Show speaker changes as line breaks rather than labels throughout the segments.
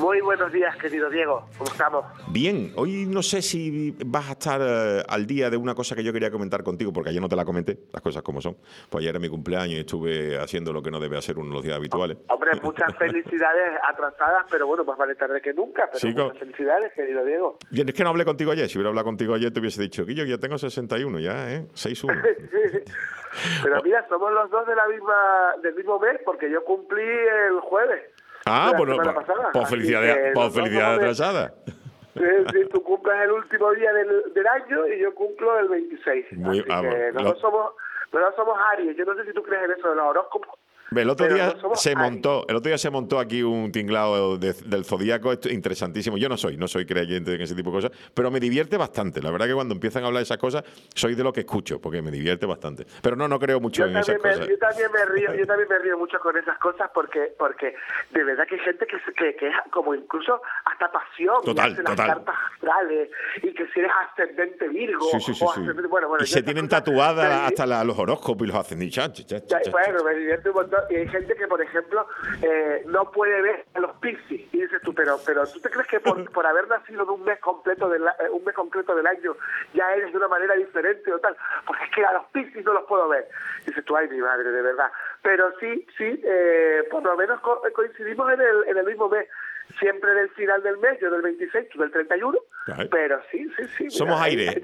Muy buenos días, querido Diego. ¿Cómo estamos?
Bien, hoy no sé si vas a estar al día de una cosa que yo quería comentar contigo, porque ayer no te la comenté, las cosas como son. Pues ayer era mi cumpleaños y estuve haciendo lo que no debe hacer uno de los días habituales.
Hombre, muchas felicidades atrasadas, pero bueno, más vale tarde que nunca. Pero
Sí,
muchas felicidades, querido Diego.
Bien, es que no hablé contigo ayer. Si hubiera hablado contigo ayer te hubiese dicho, Guillo, ya tengo 61 ya, 6-1.
Pero mira, somos los dos del mismo mes, porque yo cumplí el jueves.
Bueno, pues felicidades atrasadas.
Sí, tú cumples el último día del año y yo cumplo el 26. No somos Aries. Yo no sé si tú crees en eso de los horóscopos.
El otro día se montó aquí un tinglado del zodíaco interesantísimo. Yo no soy creyente en ese tipo de cosas, pero me divierte bastante. La verdad que cuando empiezan a hablar de esas cosas, soy de lo que escucho, porque me divierte bastante. Pero no creo mucho en esas cosas.
Yo también me río mucho con esas cosas porque de verdad que hay gente que es como incluso hasta pasión.
Total.
Las cartas astrales y que si eres ascendente Virgo.
Sí. Y se tienen tatuadas hasta los horóscopos y los hacen.
Bueno, me divierte un montón. Y hay gente que, por ejemplo, no puede ver a los Piscis. Y dices tú, pero ¿tú te crees que por haber nacido en un mes completo del año ya eres de una manera diferente o tal? Porque es que a los Piscis no los puedo ver. Y dices tú, ay, mi madre, de verdad. Pero sí, por lo menos coincidimos en el mismo mes. Siempre en el final del mes, yo del 26, tú del 31. Ay. Pero sí.
Somos aire.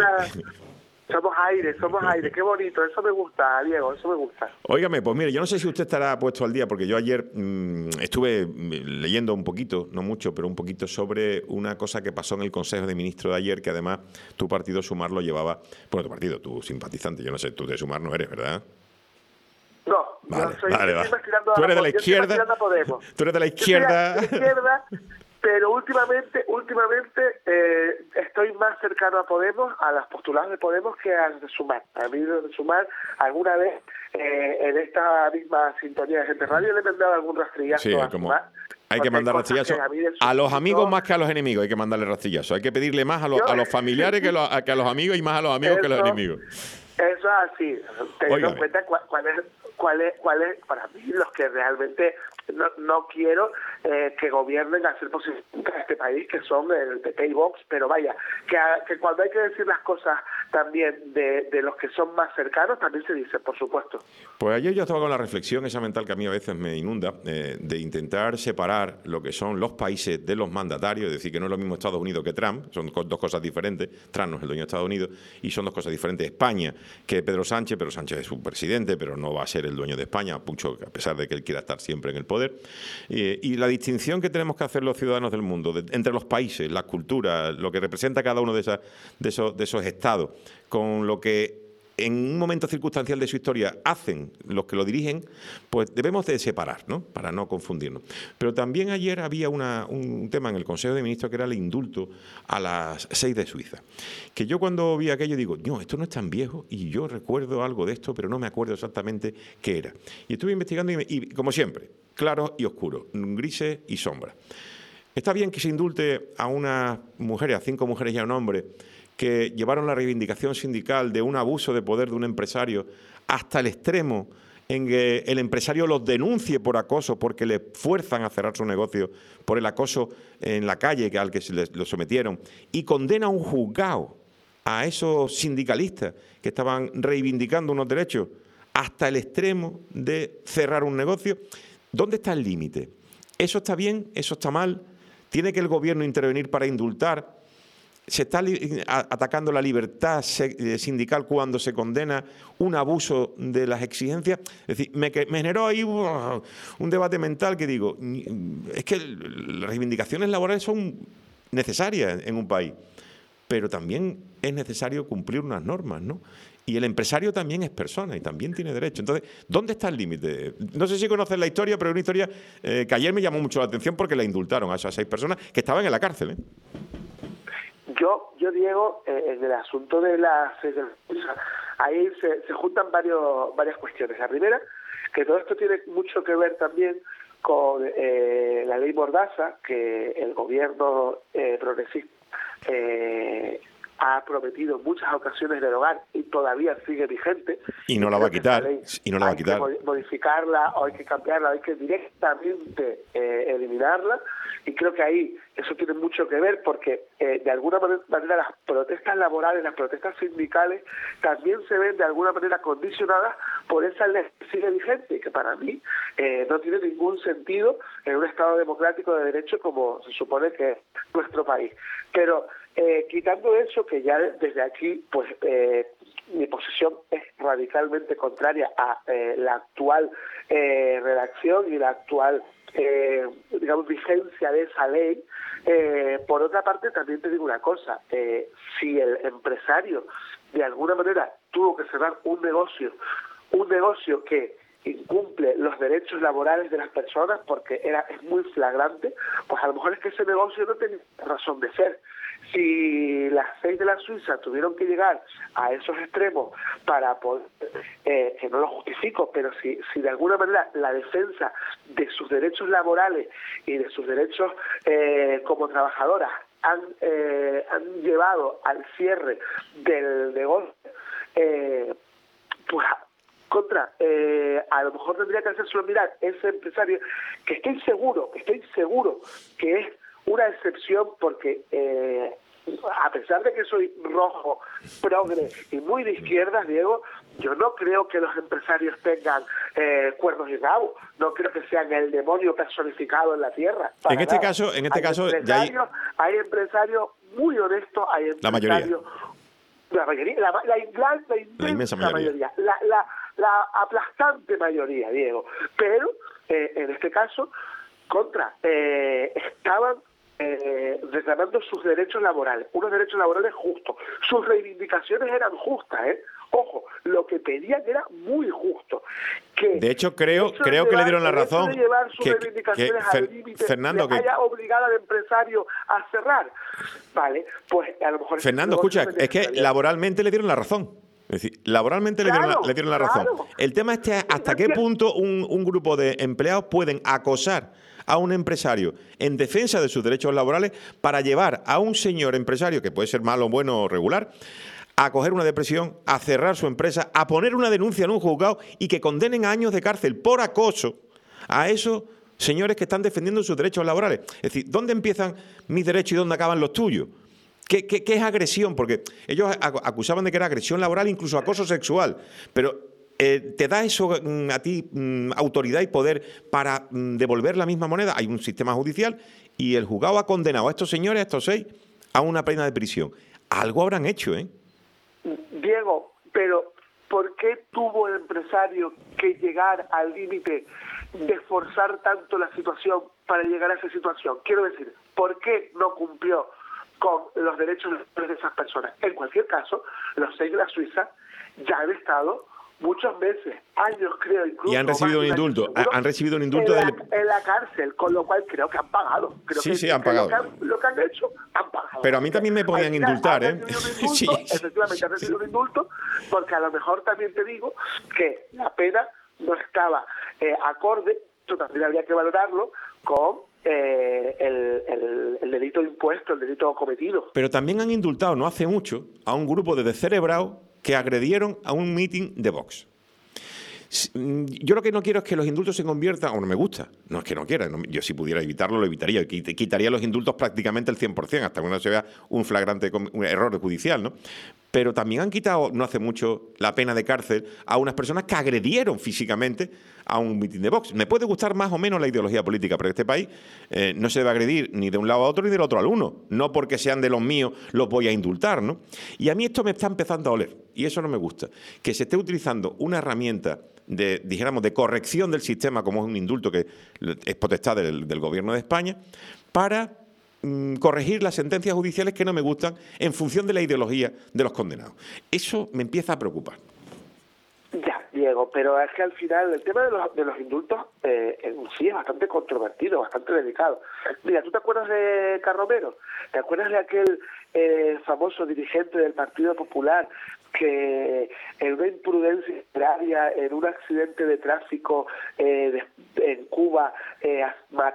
Somos aire, qué bonito, eso me gusta, Diego, eso me gusta.
Óigame, pues mire, yo no sé si usted estará puesto al día, porque yo ayer estuve leyendo un poquito, no mucho, pero un poquito sobre una cosa que pasó en el Consejo de Ministros de ayer, que además tu partido Sumar lo llevaba, bueno, tu simpatizante, yo no sé, tú de Sumar no eres, ¿verdad?
No,
vale.
Tú eres de la izquierda.
Tú eres de la izquierda.
Pero últimamente estoy más cercano a Podemos, a las postuladas de Podemos, que a las de Sumar. A mí de Sumar, alguna vez en esta misma sintonía de Gente Radio le he mandado algún rastrillazo a Sumar.
Hay que mandar rastrillazo a los amigos más que a los enemigos. Hay que mandarle rastrillazo. Hay que pedirle más a los familiares que a los amigos y más a los amigos que a los enemigos.
Eso es así. Teniendo en cuenta cuál es para mí los que realmente no quiero que gobiernen a ser posible en este país, que son el PP y Vox, pero vaya, que cuando hay que decir las cosas también de los que son más cercanos, también se dice, por supuesto.
Pues ayer yo estaba con la reflexión esa mental que a mí a veces me inunda, de intentar separar lo que son los países de los mandatarios, es decir, que no es lo mismo Estados Unidos que Trump, son dos cosas diferentes. Trump no es el dueño de Estados Unidos y son dos cosas diferentes. España, que Pedro Sánchez es su presidente, pero no va a ser el dueño de España, a pesar de que él quiera estar siempre en el poder. Y la distinción que tenemos que hacer los ciudadanos del mundo entre los países, las culturas, lo que representa cada uno de esos estados, con lo que en un momento circunstancial de su historia hacen los que lo dirigen, pues debemos de separar, ¿no? Para no confundirnos. Pero también ayer había un tema en el Consejo de Ministros que era el indulto a las 6 de Suiza. Que yo cuando vi aquello digo, no, esto no es tan viejo y yo recuerdo algo de esto, pero no me acuerdo exactamente qué era. Y estuve investigando y como siempre, claros y oscuros, grises y sombras. Está bien que se indulte a unas mujeres, a 5 mujeres y a un hombre, que llevaron la reivindicación sindical de un abuso de poder de un empresario hasta el extremo en que el empresario los denuncie por acoso porque le fuerzan a cerrar su negocio por el acoso en la calle al que lo sometieron, y condena a un juzgado a esos sindicalistas que estaban reivindicando unos derechos hasta el extremo de cerrar un negocio. ¿Dónde está el límite? ¿Eso está bien? ¿Eso está mal? ¿Tiene que el gobierno intervenir para indultar? ¿Se está atacando la libertad sindical cuando se condena un abuso de las exigencias? Es decir, me generó ahí un debate mental que digo, es que las reivindicaciones laborales son necesarias en un país, pero también es necesario cumplir unas normas, ¿no? Y el empresario también es persona y también tiene derecho. Entonces, ¿dónde está el límite? No sé si conoces la historia, pero es una historia que ayer me llamó mucho la atención porque la indultaron a esas 6 personas que estaban en la cárcel, ¿eh?
Yo Diego, en el asunto de ahí se juntan varias cuestiones. La primera, que todo esto tiene mucho que ver también con la ley Mordaza, que el gobierno progresista ha prometido en muchas ocasiones derogar y todavía sigue vigente.
Y no la va a quitar.
Y no la va a quitar. Hay que modificarla, o hay que cambiarla, hay que directamente eliminarla. Y creo que ahí eso tiene mucho que ver porque de alguna manera las protestas laborales, las protestas sindicales también se ven de alguna manera condicionadas por esa ley que sigue vigente y que para mí no tiene ningún sentido en un Estado democrático de derecho como se supone que es nuestro país. Pero quitando eso, que ya desde aquí pues mi posición es radicalmente contraria a la actual redacción y la actual digamos vigencia de esa ley. Por otra parte, también te digo una cosa, si el empresario de alguna manera tuvo que cerrar un negocio que incumple los derechos laborales de las personas porque es muy flagrante, pues a lo mejor es que ese negocio no tenía razón de ser. Si las 6 de la Suiza tuvieron que llegar a esos extremos para poder, que no lo justifico, pero si de alguna manera la defensa de sus derechos laborales y de sus derechos como trabajadoras han llevado al cierre del negocio, pues a lo mejor tendría que hacérselo mirar ese empresario, que estoy seguro que es una excepción porque a pesar de que soy rojo, progre y muy de izquierdas, Diego, yo no creo que los empresarios tengan cuernos y rabos, no creo que sean el demonio personificado en la tierra.
En este caso ya
hay empresarios muy honestos, hay empresarios... La inmensa mayoría. La aplastante mayoría, Diego. Pero, en este caso, estaban reclamando sus derechos laborales, unos derechos laborales justos. Sus reivindicaciones eran justas, Ojo, lo que pedían era muy justo.
De hecho, creo que le dieron la razón.
De llevar sus reivindicaciones al límite,
Fernando,
que haya obligado al empresario a cerrar. Vale, pues a lo mejor...
Fernando, escucha, es que laboralmente le dieron la razón. Es decir, laboralmente le dieron la razón. El tema es hasta qué punto un grupo de empleados pueden acosar a un empresario en defensa de sus derechos laborales para llevar a un señor empresario, que puede ser malo, bueno o regular, a coger una depresión, a cerrar su empresa, a poner una denuncia en un juzgado y que condenen a años de cárcel por acoso a esos señores que están defendiendo sus derechos laborales. Es decir, ¿dónde empiezan mis derechos y dónde acaban los tuyos? ¿Qué es agresión? Porque ellos acusaban de que era agresión laboral, incluso acoso sexual. Pero ¿te da eso a ti autoridad y poder para devolver la misma moneda? Hay un sistema judicial y el juzgado ha condenado a estos señores, a estos 6, a una pena de prisión. Algo habrán hecho, ¿eh?
Diego, pero ¿por qué tuvo el empresario que llegar al límite de forzar tanto la situación para llegar a esa situación? Quiero decir, ¿por qué no cumplió con los derechos de esas personas? En cualquier caso, los 6 de la Suiza ya han estado muchos meses, años creo, incluso.
Y han recibido un indulto. Han recibido un indulto
en la cárcel, con lo cual creo que han pagado.
Sí, han pagado.
Lo que han hecho, han pagado.
Pero a mí también me podían indultar, ¿eh?
Sí. Efectivamente, han recibido un indulto, porque a lo mejor también te digo que la pena no estaba acorde, esto también habría que valorarlo, con el delito impuesto, el delito cometido.
Pero también han indultado, no hace mucho, a un grupo de descerebrados que agredieron a un mitin de Vox. Yo lo que no quiero es que los indultos se conviertan, o no me gusta, no es que no quiera, yo si pudiera evitarlo lo evitaría, quitaría los indultos prácticamente el 100%, hasta que no se vea un flagrante error judicial, ¿no? Pero también han quitado, no hace mucho, la pena de cárcel a unas personas que agredieron físicamente a un mitin de Vox. Me puede gustar más o menos la ideología política, pero en este país no se debe agredir ni de un lado a otro ni del otro al uno. No porque sean de los míos los voy a indultar, ¿no? Y a mí esto me está empezando a oler, y eso no me gusta. Que se esté utilizando una herramienta de corrección del sistema, como es un indulto que es potestad del Gobierno de España, para corregir las sentencias judiciales que no me gustan en función de la ideología de los condenados. Eso me empieza a preocupar.
Ya, Diego, pero es que al final el tema de los indultos en sí es bastante controvertido, bastante delicado. Mira, ¿tú te acuerdas de Carromero? ¿Te acuerdas de aquel famoso dirigente del Partido Popular que en una imprudencia literaria, en un accidente de tráfico en Cuba, mató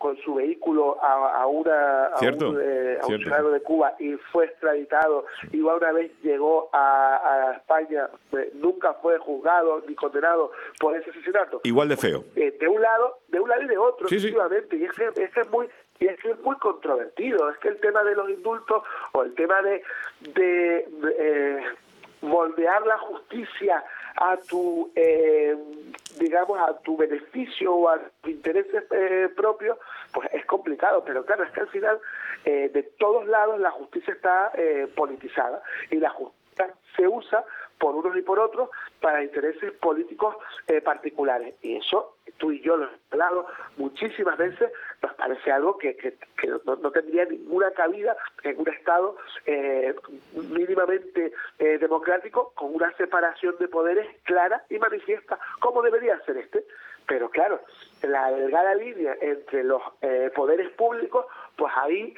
con su vehículo a un ciudadano de Cuba y fue extraditado, y una vez llegó a España, nunca fue juzgado ni condenado por ese asesinato.
Igual de feo.
De un lado y de otro,
sí,
efectivamente, sí. Y es muy controvertido. Es que el tema de los indultos o el tema de moldear la justicia a tu digamos a tu beneficio o a tus intereses propios, pues es complicado. Pero claro, es que al final de todos lados la justicia está politizada, y la justicia se usa por unos y por otros para intereses políticos particulares, y eso tú y yo lo hemos hablado muchísimas veces. Nos parece algo que no tendría ninguna cabida en un Estado mínimamente democrático, con una separación de poderes clara y manifiesta, como debería ser este. Pero claro, la delgada línea entre los poderes públicos, pues ahí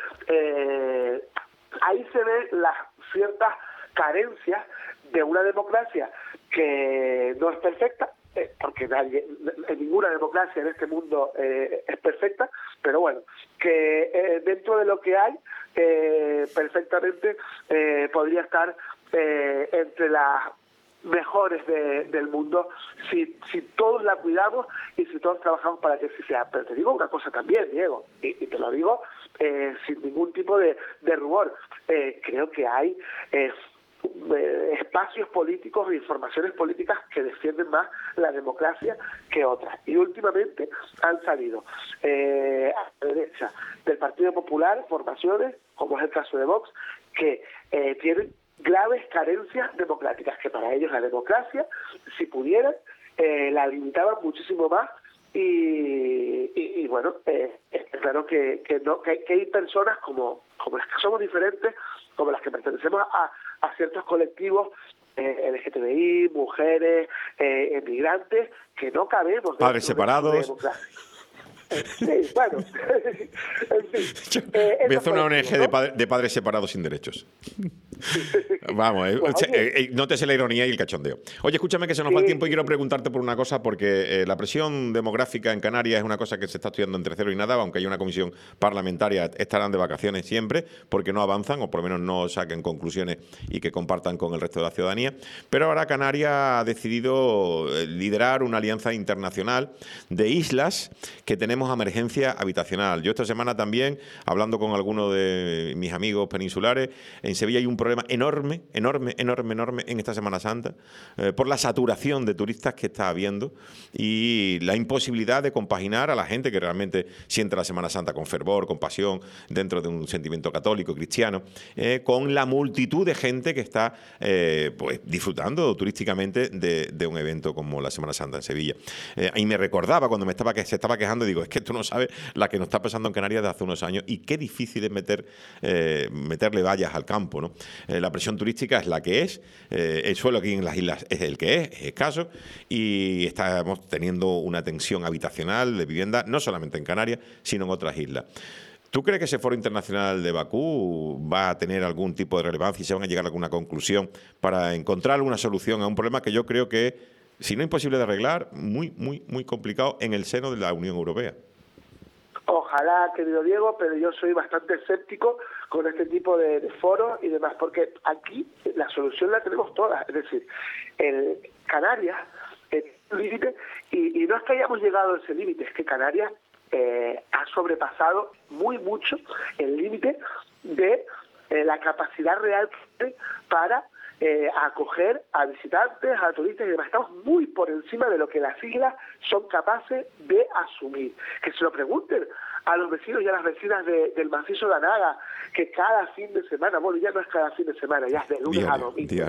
se ven las ciertas carencias de una democracia que no es perfecta, porque ninguna democracia en este mundo es perfecta, pero bueno, que dentro de lo que hay, perfectamente podría estar entre las mejores del mundo si todos la cuidamos y si todos trabajamos para que así sea. Pero te digo una cosa también, Diego, y te lo digo sin ningún tipo de rubor. Creo que hay espacios políticos e informaciones políticas que defienden más la democracia que otras, y últimamente han salido a la derecha del Partido Popular formaciones, como es el caso de Vox, que tienen graves carencias democráticas, que para ellos la democracia, si pudieran, la limitaban muchísimo más. Y bueno, claro que hay personas como las que somos diferentes, como las que pertenecemos a ciertos colectivos LGTBI, mujeres, emigrantes, que no cabemos.
Padres separados.
Sí, bueno, en fin.
Voy a hacer una ONG de padres separados sin derechos. Vamos, nótese la ironía y el cachondeo. Oye, escúchame que se nos va el tiempo y quiero preguntarte por una cosa, porque la presión demográfica en Canarias es una cosa que se está estudiando entre cero y nada, aunque hay una comisión parlamentaria, estarán de vacaciones siempre, porque no avanzan, o por lo menos no saquen conclusiones y que compartan con el resto de la ciudadanía. Pero ahora Canarias ha decidido liderar una alianza internacional de islas que tenemos emergencia habitacional. Yo esta semana también, hablando con algunos de mis amigos peninsulares, en Sevilla hay un problema enorme en esta Semana Santa por la saturación de turistas que está habiendo y la imposibilidad de compaginar a la gente que realmente siente la Semana Santa con fervor, con pasión, dentro de un sentimiento católico, cristiano, con la multitud de gente que está pues disfrutando turísticamente de un evento como la Semana Santa en Sevilla. Y me recordaba cuando se estaba quejando, digo, es que tú no sabes la que nos está pasando en Canarias de hace unos años y qué difícil es meterle vallas al campo, ¿no? La presión turística es la que es, el suelo aquí en las islas es el que es escaso, y estamos teniendo una tensión habitacional de vivienda, no solamente en Canarias, sino en otras islas. ¿Tú crees que ese foro internacional de Bakú va a tener algún tipo de relevancia y se van a llegar a alguna conclusión para encontrar una solución a un problema que yo creo que, si no imposible de arreglar, muy complicado en el seno de la Unión Europea?
Ojalá, querido Diego, pero yo soy bastante escéptico con este tipo de foros y demás, porque aquí la solución la tenemos todas. Es decir, Canarias es un límite, y no es que hayamos llegado a ese límite, es que Canarias ha sobrepasado mucho el límite de la capacidad real para acoger a visitantes, a turistas y demás. Estamos muy por encima de lo que las islas son capaces de asumir. Que se lo pregunten a los vecinos y a las vecinas del macizo de Anaga, que cada fin de semana, bueno, ya no es cada fin de semana, ya es de lunes a domingo,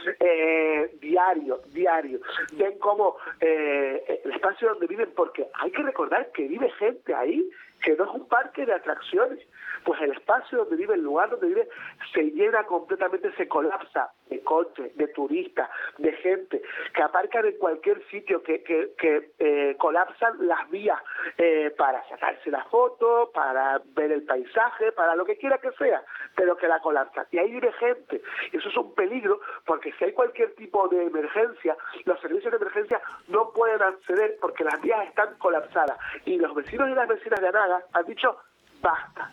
diario, ven cómo el espacio donde viven, porque hay que recordar que vive gente ahí, que no es un parque de atracciones. pues el espacio donde vive, el lugar donde vive, se llena completamente, se colapsa de coches, de turistas, de gente que aparcan en cualquier sitio, que colapsan las vías para sacarse la foto, para ver el paisaje, para lo que quiera que sea, pero que la colapsan. Y ahí vive gente. Y eso es un peligro, porque si hay cualquier tipo de emergencia, los servicios de emergencia no pueden acceder porque las vías están colapsadas. Y los vecinos y las vecinas de Anaga han dicho, basta.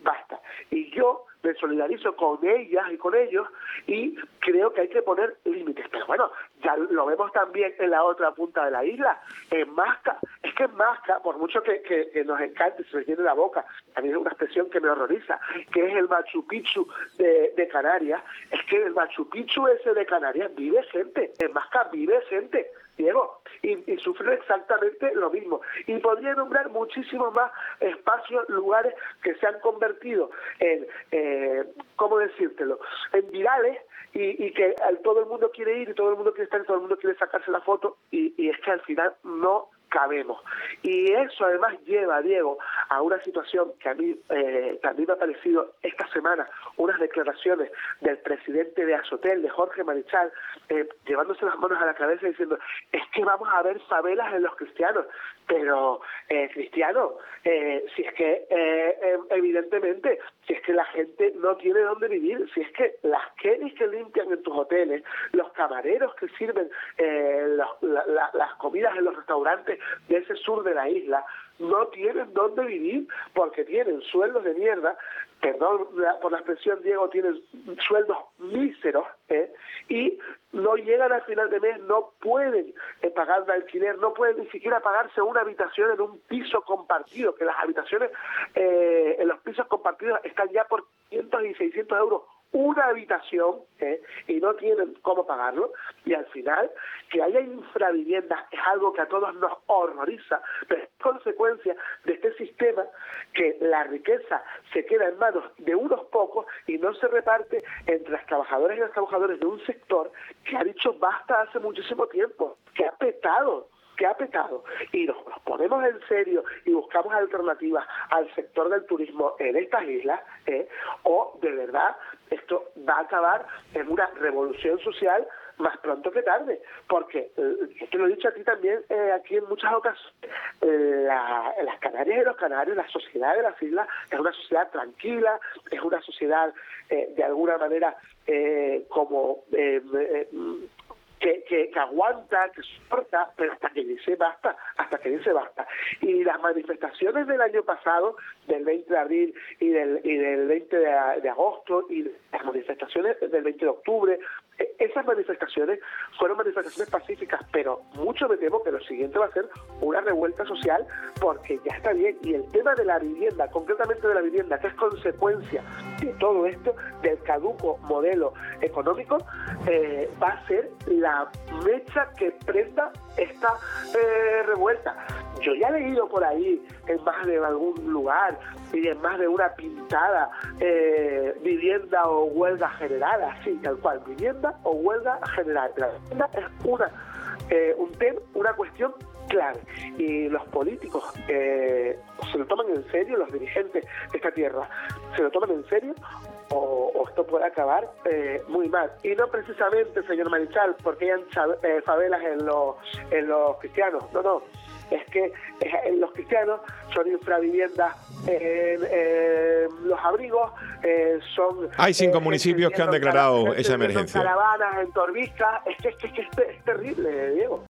Y yo me solidarizo con ellas y con ellos y creo que hay que poner límites. Pero bueno, ya lo vemos también en la otra punta de la isla, en Masca. Es que en Masca, por mucho que nos encante, se me llene la boca, a mí es una expresión que me horroriza, que es el Machu Picchu de Canarias. Es que el Machu Picchu ese de Canarias vive gente, en Masca vive gente, Diego, y sufren exactamente lo mismo. Y podría nombrar muchísimos más espacios, lugares que se han convertido en, ¿cómo decírtelo?, en virales, y que todo el mundo quiere ir, y todo el mundo quiere estar, y todo el mundo quiere sacarse la foto, y es que al final no cabemos. Y eso además lleva, Diego, a una situación que a mí también me ha parecido esta semana, unas declaraciones del presidente de Azotel, de Jorge Marichal, llevándose las manos a la cabeza y diciendo, es que vamos a ver favelas en los cristianos. Pero, cristiano, si es que, evidentemente, si es que la gente no tiene dónde vivir, si es que las Kellys que limpian en tus hoteles, los camareros que sirven las comidas en los restaurantes de ese sur de la isla, no tienen dónde vivir porque tienen sueldos de mierda, perdón por la expresión, Diego, tienen sueldos míseros, y no llegan al final de mes, no pueden pagar de alquiler, no pueden ni siquiera pagarse una habitación en un piso compartido, que las habitaciones en los pisos compartidos están ya por 500 y 600 euros una habitación, y no tienen cómo pagarlo, y al final que haya infraviviendas es algo que a todos nos horroriza, pero es consecuencia de este sistema que la riqueza se queda en manos de unos pocos y no se reparte entre las trabajadoras y los trabajadores de un sector que ha dicho basta hace muchísimo tiempo, que ha petado, y nos ponemos en serio y buscamos alternativas al sector del turismo en estas islas, o de verdad esto va a acabar en una revolución social más pronto que tarde, porque te lo he dicho a ti también aquí en muchas ocasiones, las Canarias y los canarios, la sociedad de las islas es una sociedad tranquila, es una sociedad de alguna manera como que aguanta, que soporta, pero hasta que dice basta. Y las manifestaciones del año pasado, del 20 de abril y del 20 de agosto, y las manifestaciones del 20 de octubre, esas manifestaciones fueron manifestaciones pacíficas, pero mucho me temo que lo siguiente va a ser una revuelta social, porque ya está bien. Y el tema de la vivienda, concretamente de la vivienda, que es consecuencia de todo esto, del caduco modelo económico, va a ser la mecha que prenda esta revuelta. Yo ya he leído por ahí, en más de algún lugar y en más de una pintada, vivienda o huelga general, así tal cual, vivienda o huelga general. La vivienda es una cuestión clave, y los políticos se lo toman en serio, los dirigentes de esta tierra se lo toman en serio, o esto puede acabar muy mal. Y no precisamente, señor Marichal, porque hayan favelas en los cristianos, no, es que los cristianos son infraviviendas en los abrigos, son...
Hay 5 municipios que han declarado esa emergencia.
Son caravanas en Torbisca, es que es terrible, Diego.